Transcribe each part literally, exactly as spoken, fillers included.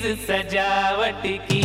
सजावट की।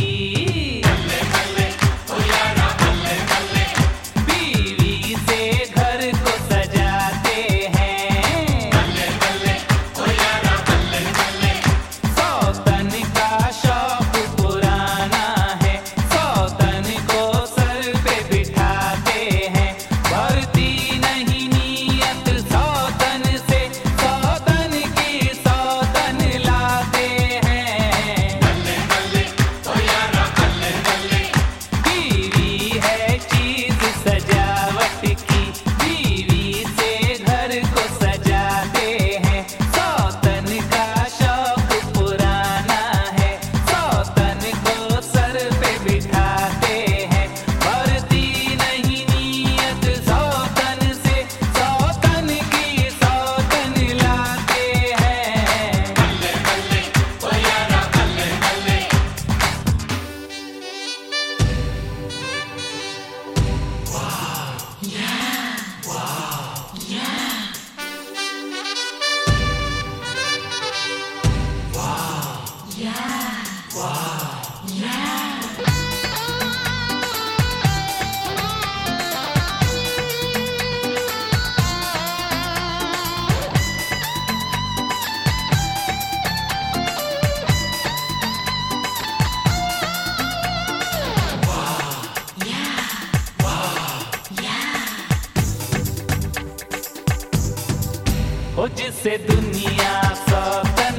हो जिसे दुनिया सौतन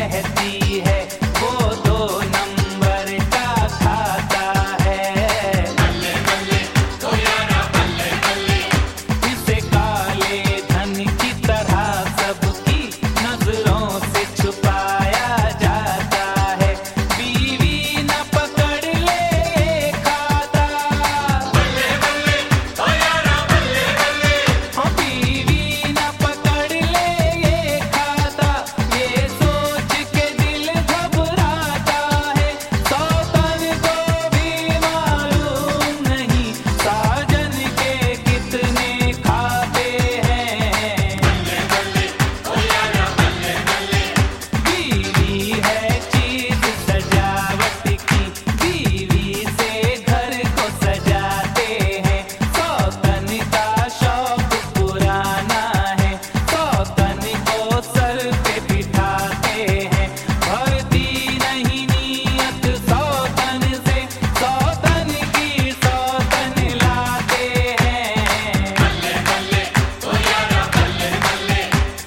कहती है वो दो नंबर का खाता है। बल्ले बल्ले तो यारा बल्ले बल्ले, इसे काले धन की तरह सबकी नजरों से छुपाया जाता है। बीवी न पकड़ ले खाता, बल्ले बल्ले तो यारा बल्ले बल्ले, हाँ बीवी न पकड़ ले खाता, ये सोच के दिल घबराता है। सौतन को भी मालूम नहीं साजन के कितने खाते हैं। बल्ले बल्ले ओ यारा बल्ले बल्ले, बीवी है चीज सजावट की, बीवी से घर को सजाते हैं। सौतन का शौक पुराना है, सौतन को सर पे बिठाते हैं। भरती नहीं नीयत सौतन से, सौतन की सौतन लाते हैं। बल्ले बल्ले ओ यारा बल्ले बल्ले।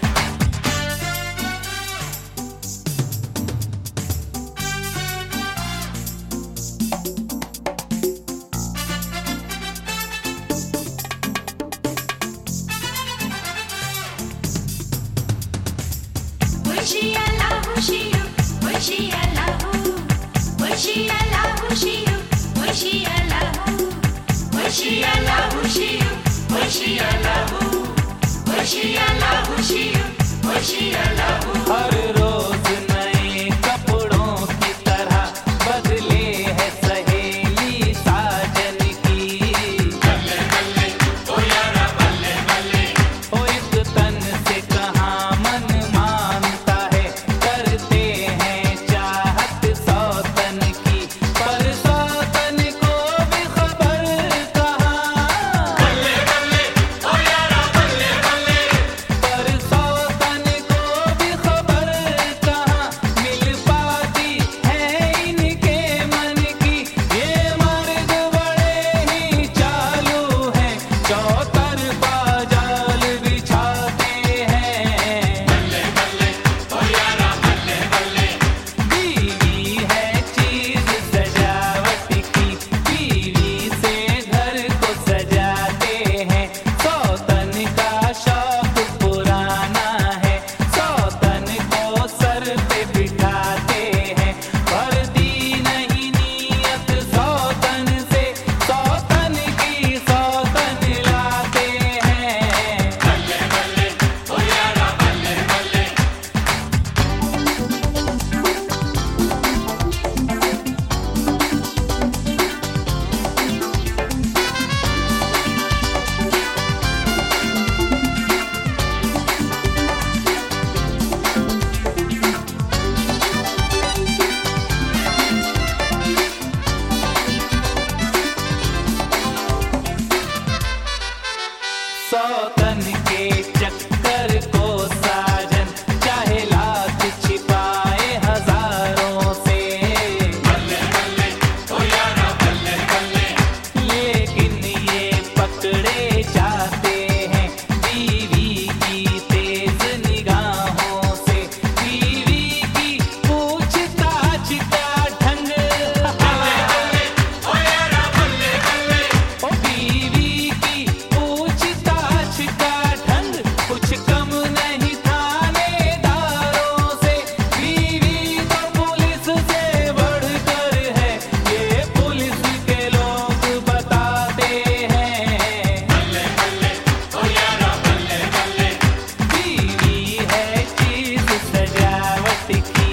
Wishy Allahu Shiyu, Wishy Allahu, Wishy Allahu Shiyu, Wishy Allahu, Wishy Allahu Shiyu, Wishy Allahu, Wishy Allahu Shiyu, Wishy Allahu. हर रोज नए कपड़ों की तरह बदले है सहेली साजन की। बल्ले बल्ले ओ यारा बल्ले बल्ले, ओ एक तन से कहाँ मन मानता है, करते हैं चाहत सौतन की, पर सौतन को भी खबर कहाँ। बल्ले बल्ले ओ यारा बल्ले बल्ले, पर सौतन को भी तिखी